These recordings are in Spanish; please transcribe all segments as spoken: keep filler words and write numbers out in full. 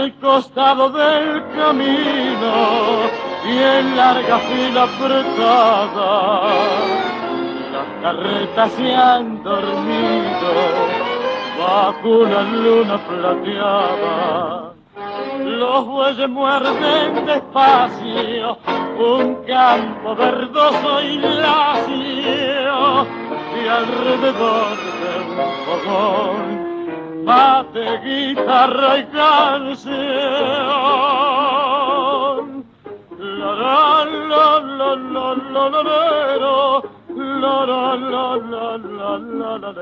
al costado del camino y en larga fila apretada las carretas se han dormido bajo la luna plateada. Los bueyes muerden despacio un campo verdoso y lacio y alrededor de un fogón bate guitarra y canción. La la la la la la la la la la la la la la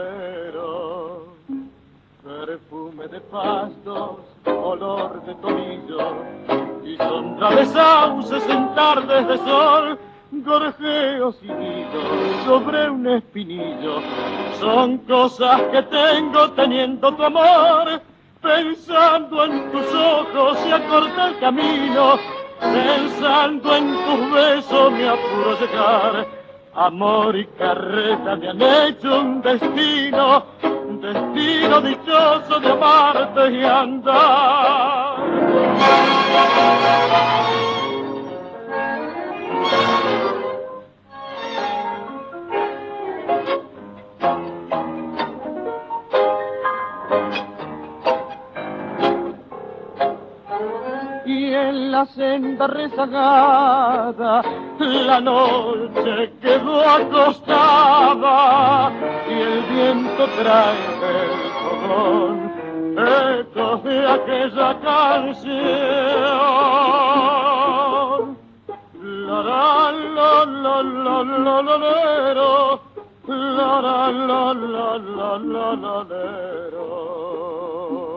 perfume de pastos, olor de tomillo y sombra de sauces en tardes de sol, gorjeos y nidos sobre un espinillo son cosas que tengo teniendo tu amor. Pensando en tus ojos se acorta el camino, pensando en tus besos me apuro a llegar. Amor y carreta me han hecho un destino, un destino dichoso de amarte y andar. Y en la senda rezagada la noche quedó acostada y el viento trae del fogón ecos de aquella canción. La la la la la la la lero, la la la la la la la lero.